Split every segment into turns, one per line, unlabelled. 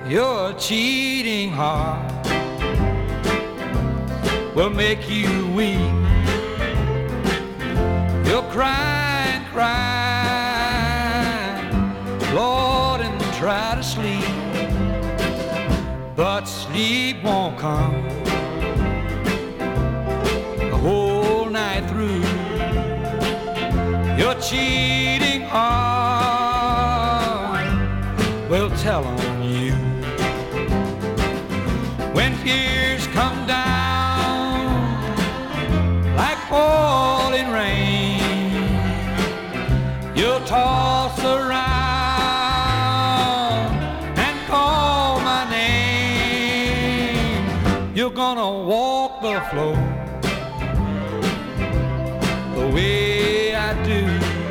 Your cheating heart will make you weep. You'll cry and cry, Lord, and try to sleep, but sleep won't come the whole night through. Your cheating heart will tell on you. When tears come down like falling rain, you'll toss around and call my name. You're gonna walk the floor the way I do.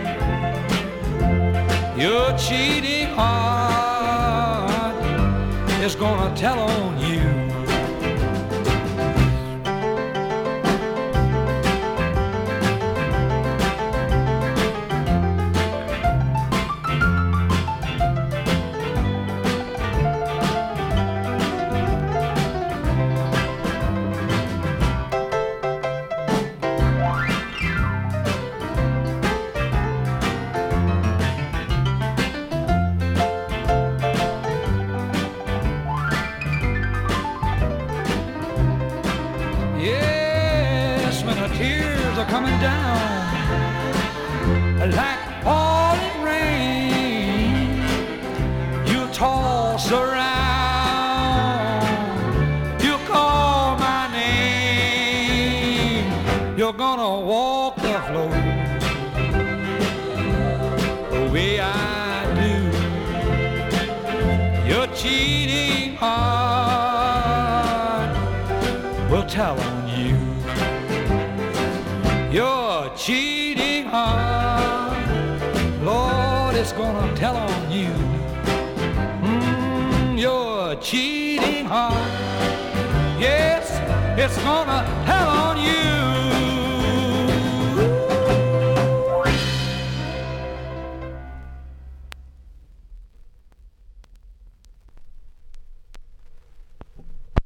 Your cheating heart is gonna tell on you. Tears are coming down like falling rain. You toss around, you call my name. You're gonna walk the floor the way I do. Your cheating heart will tell on you. Your cheating heart, Lord, it's gonna tell on you. Your cheating heart, yes, it's gonna tell on you.